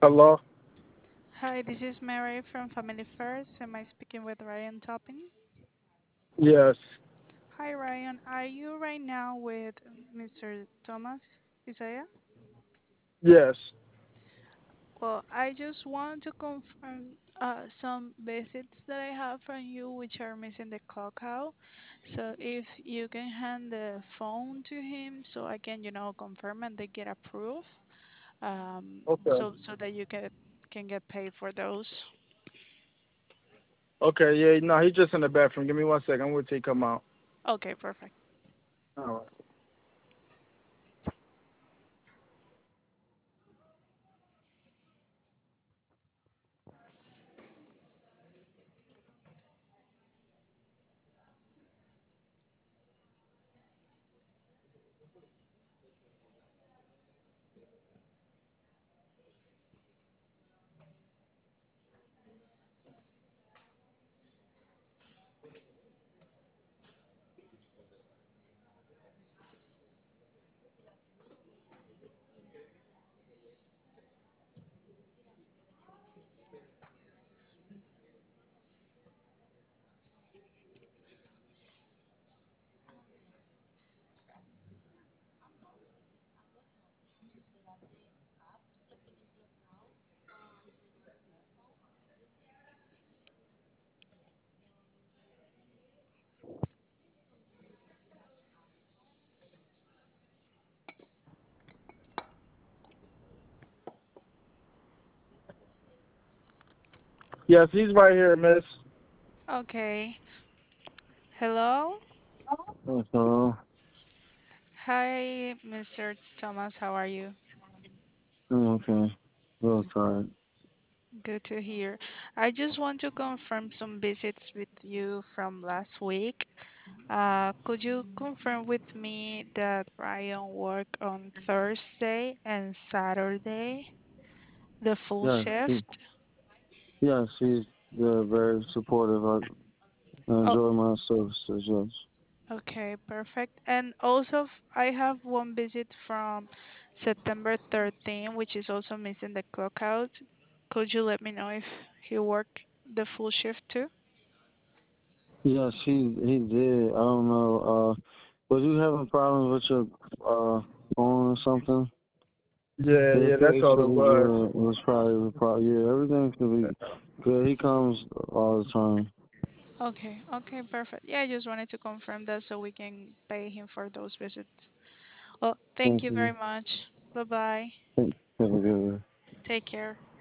Hello? Hi, this is Mary from Family First. Am I speaking with Ryan Toppin? Yes. Hi, Ryan. Are you right now with Mr. Thomas Isaiah? Yes. Well, I just want to confirm some visits that I have from you, which are missing the clock out. So if you can hand the phone to him, so I can, confirm and they get approved, Okay. so that you can get paid for those. Okay, yeah, no, he's just in the bathroom. Give me 1 second. I'm going to take him out. Okay, perfect. All right. Yes, he's right here, miss. Okay. Hello. So, Hi, Mr. Thomas. How are you? I'm okay. Real tired. Good to hear. I just want to confirm some visits with you from last week. Could you confirm with me that Ryan worked on Thursday and Saturday, the full Yes, shift? yes, he's very supportive. I Oh, enjoy my services. Yes, okay, perfect. And also, I have one visit from September 13, which is also missing the clock out. Could you let me know if he worked the full shift too? yes, he did. I don't know. Was you having problems with your phone or something? Yeah, Yeah, yeah, it that's all should it be was. good. It was probably yeah. Everything should be good. He comes all the time. Okay, okay, perfect. Yeah, I just wanted to confirm that so we can pay him for those visits. Well, thank Thank you very you. much. Bye bye. Have a good one. Take care.